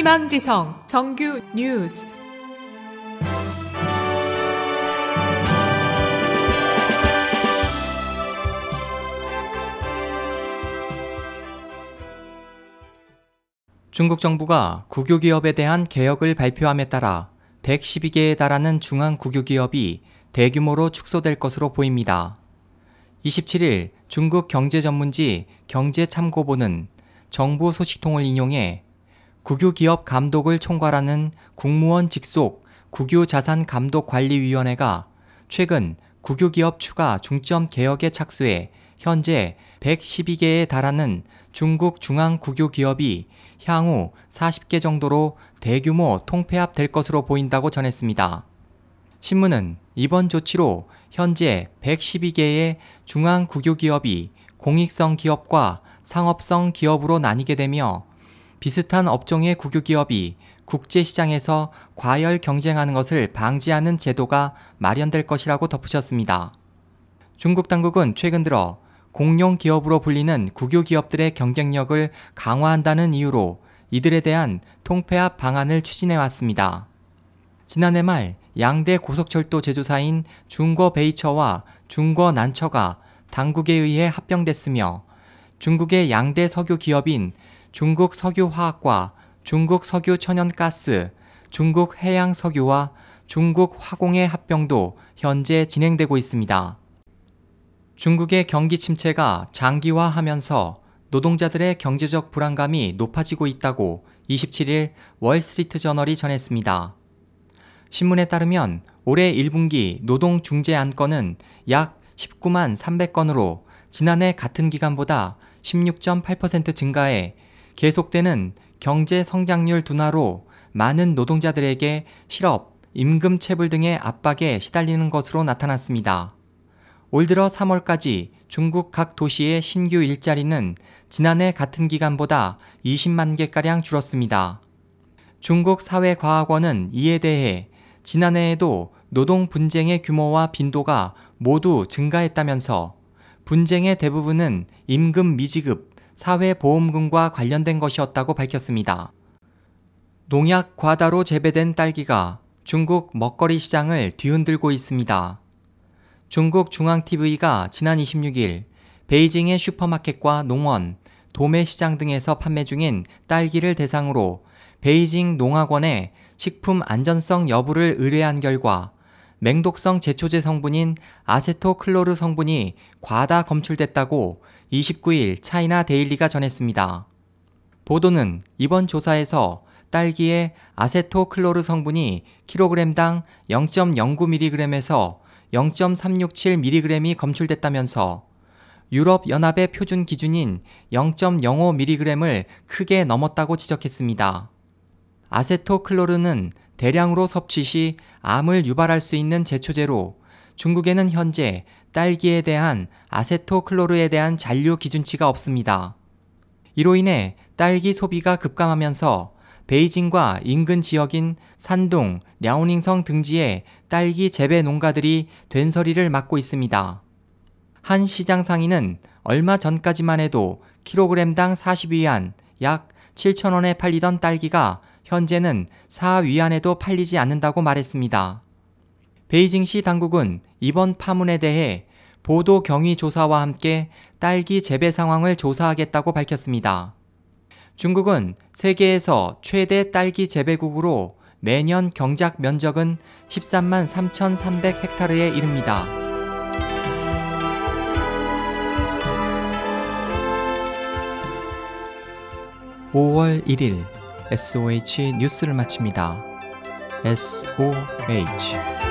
희망지성 정규 뉴스. 중국 정부가 국유기업에 대한 개혁을 발표함에 따라 112개에 달하는 중앙 국유기업이 대규모로 축소될 것으로 보입니다. 27일 중국 경제전문지 경제참고보는 정부 소식통을 인용해 국유기업 감독을 총괄하는 국무원 직속 국유자산감독관리위원회가 최근 국유기업 추가 중점 개혁에 착수해 현재 112개에 달하는 중국 중앙 국유기업이 향후 40개 정도로 대규모 통폐합될 것으로 보인다고 전했습니다. 신문은 이번 조치로 현재 112개의 중앙 국유기업이 공익성 기업과 상업성 기업으로 나뉘게 되며 비슷한 업종의 국유기업이 국제시장에서 과열 경쟁하는 것을 방지하는 제도가 마련될 것이라고 덧붙였습니다. 중국 당국은 최근 들어 공룡 기업으로 불리는 국유기업들의 경쟁력을 강화한다는 이유로 이들에 대한 통폐합 방안을 추진해왔습니다. 지난해 말 양대 고속철도 제조사인 중거베이처와 중거난처가 당국에 의해 합병됐으며 중국의 양대 석유 기업인 중국석유화학과 중국석유천연가스, 중국해양석유와 중국화공의 합병도 현재 진행되고 있습니다. 중국의 경기 침체가 장기화하면서 노동자들의 경제적 불안감이 높아지고 있다고 27일 월스트리트저널이 전했습니다. 신문에 따르면 올해 1분기 노동 중재 안건은 약 19만 300건으로 지난해 같은 기간보다 16.8% 증가해 계속되는 경제 성장률 둔화로 많은 노동자들에게 실업, 임금 체불 등의 압박에 시달리는 것으로 나타났습니다. 올 들어 3월까지 중국 각 도시의 신규 일자리는 지난해 같은 기간보다 20만 개가량 줄었습니다. 중국 사회과학원은 이에 대해 지난해에도 노동 분쟁의 규모와 빈도가 모두 증가했다면서 분쟁의 대부분은 임금 미지급, 사회보험금과 관련된 것이었다고 밝혔습니다. 농약 과다로 재배된 딸기가 중국 먹거리 시장을 뒤흔들고 있습니다. 중국 중앙TV가 지난 26일 베이징의 슈퍼마켓과 농원, 도매시장 등에서 판매 중인 딸기를 대상으로 베이징 농학원에 식품 안전성 여부를 의뢰한 결과 맹독성 제초제 성분인 아세토클로르 성분이 과다 검출됐다고 29일 차이나 데일리가 전했습니다. 보도는 이번 조사에서 딸기의 아세토클로르 성분이 kg당 0.09mg에서 0.367mg이 검출됐다면서 유럽연합의 표준 기준인 0.05mg을 크게 넘었다고 지적했습니다. 아세토클로르는 대량으로 섭취 시 암을 유발할 수 있는 제초제로 중국에는 현재 딸기에 대한 아세토클로르에 대한 잔류 기준치가 없습니다. 이로 인해 딸기 소비가 급감하면서 베이징과 인근 지역인 산둥, 랴오닝성 등지의 딸기 재배 농가들이 된서리를 맞고 있습니다. 한 시장 상인은 얼마 전까지만 해도 kg당 40위안, 약 7,000원에 팔리던 딸기가 현재는 4위안에도 팔리지 않는다고 말했습니다. 베이징시 당국은 이번 파문에 대해 보도 경위 조사와 함께 딸기 재배 상황을 조사하겠다고 밝혔습니다. 중국은 세계에서 최대 딸기 재배국으로 매년 경작 면적은 13만 3,300헥타르에 이릅니다. (5월 1일) SOH 뉴스를 마칩니다. SOH